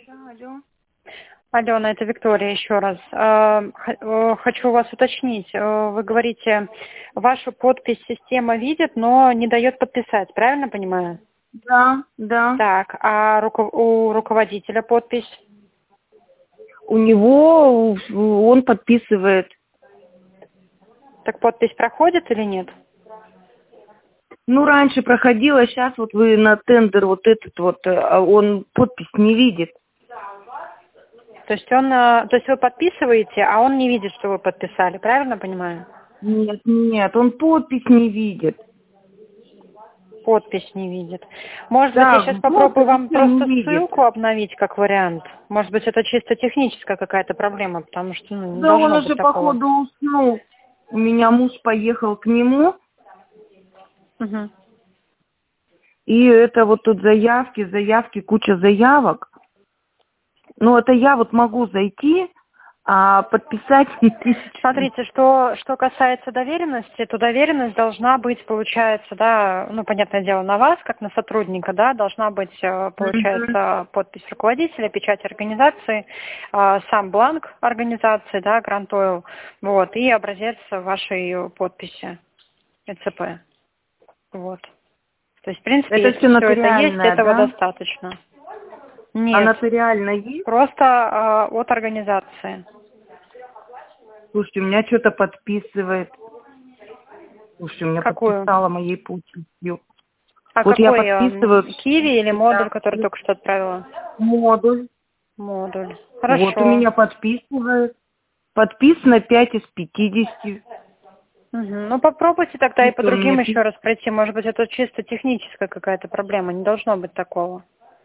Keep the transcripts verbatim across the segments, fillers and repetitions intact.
Да, алло. Алена, это Виктория еще раз. Э, х- э, Хочу у вас уточнить. Э, Вы говорите, вашу подпись система видит, но не дает подписать, правильно понимаю? Да, да. Так, а руко- у руководителя подпись? У него у- он подписывает. Так подпись проходит или нет? Ну, раньше проходила, сейчас вот вы на тендер вот этот вот, э, а он подпись не видит. То есть он, э, то есть вы подписываете, а он не видит, что вы подписали, правильно понимаю? Нет, нет, он подпись не видит. Подпись не видит. Может быть, я Да, сейчас попробую подпись вам всё не просто видит. ссылку обновить как вариант. Может быть, это чисто техническая какая-то проблема, потому что ну, не Да он должно быть уже, такого. походу, уснул. У меня муж поехал к нему, Мгм. и это вот тут заявки, заявки, куча заявок. Ну, это я вот могу зайти, а подписать ничего. Смотрите, что, что касается доверенности, то доверенность должна быть, получается, да, ну, понятное дело, на вас, как на сотрудника, да, должна быть, э, Мгм. получается, подпись руководителя, печать организации, э, сам бланк организации, да, Grand Oil, вот, и образец вашей подписи, ЭЦП, вот. То есть, в принципе, Это если все все это есть, нотариальное, этого да? достаточно. А Нет, нотариально есть? просто э, от организации. Слушайте, у меня что-то подписывает. Слушайте, у меня Какую? подписала моей подписью. А Вот я какой, эм, подписываю Киви или модуль, который все только что отправила? модуль. Модуль. Вот у Хорошо. меня подписывает. Подписано пять из пятидесяти. Мгм. Ну, попробуйте тогда и по Что он другим мне еще пишет? раз пройти. Может быть, это чисто техническая какая-то проблема. Не должно быть такого.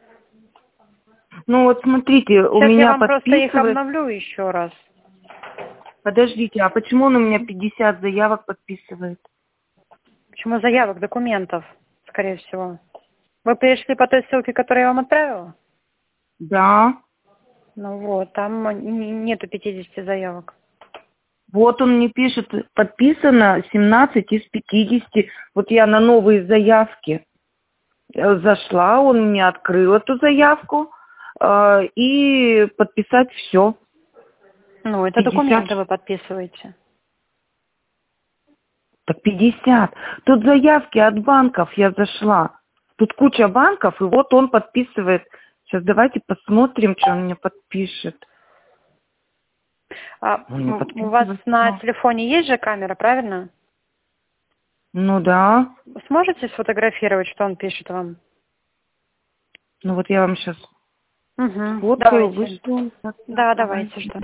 Ну вот смотрите, у Сейчас я меня вам просто их подписывает. обновлю еще раз. Подождите, а почему он у меня пятьдесят заявок подписывает? Почему заявок, документов, скорее всего? Вы пришли по той ссылке, которую я вам отправила? Да. Ну вот, там н- нету пятидесяти заявок. Вот он мне пишет, подписано семнадцать из пятидесяти. Вот я на новые заявки э, зашла, он мне открыл эту заявку э, и подписать все. Ну, это пятьдесят. документы вы подписываете. Так пятьдесят. Тут заявки от банков я зашла. Тут куча банков, и вот он подписывает. Сейчас давайте посмотрим, что он мне подпишет. А Он мне м, у вас подписывает. на всё. телефоне есть же камера, правильно? Ну да. Сможете сфотографировать, что он пишет вам? Ну вот я вам сейчас Угу. сфоткаю, Давайте. вышлю. Так, так, Да, давайте, давайте. жду.